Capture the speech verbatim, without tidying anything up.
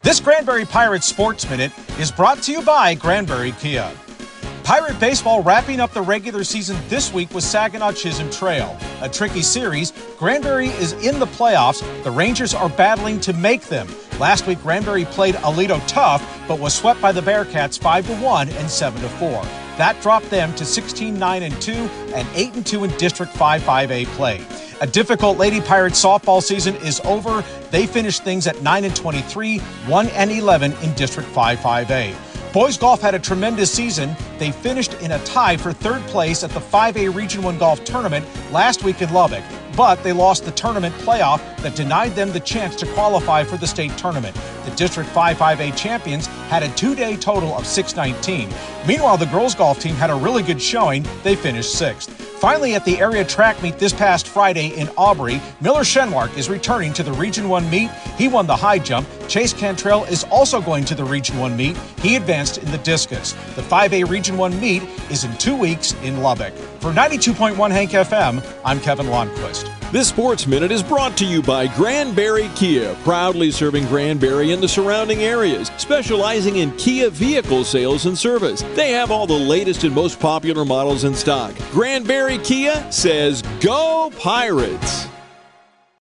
This Granbury Pirates Sports Minute is brought to you by Granbury Kia. Pirate baseball wrapping up the regular season this week with Saginaw Chisholm Trail. A tricky series, Granbury is in the playoffs. The Rangers are battling to make them. Last week, Granbury played Aledo tough, but was swept by the Bearcats five to one and seven to four. That dropped them to sixteen nine and two and eight and two in District five five A play. A difficult Lady Pirates softball season is over. They finished things at nine and twenty-three, one and eleven in District five five A. Boys golf had a tremendous season. They finished in a tie for third place at the five A Region one Golf Tournament last week in Lubbock, but they lost the tournament playoff that denied them the chance to qualify for the state tournament. The District five five A champions had a two-day total of six nineteen. Meanwhile, the girls golf team had a really good showing. They finished sixth. Finally, at the area track meet this past Friday in Aubrey, Miller Shenmark is returning to the Region one meet. He won the high jump. Chase Cantrell is also going to the Region one meet. He advanced in the discus. The five A Region one meet is in two weeks in Lubbock. For ninety-two point one Hank F M, I'm Kevin Lundquist. This Sports Minute is brought to you by Granbury Kia, proudly serving Granbury and the surrounding areas, specializing in Kia vehicle sales and service. They have all the latest and most popular models in stock. Granbury Kia says, Go Pirates!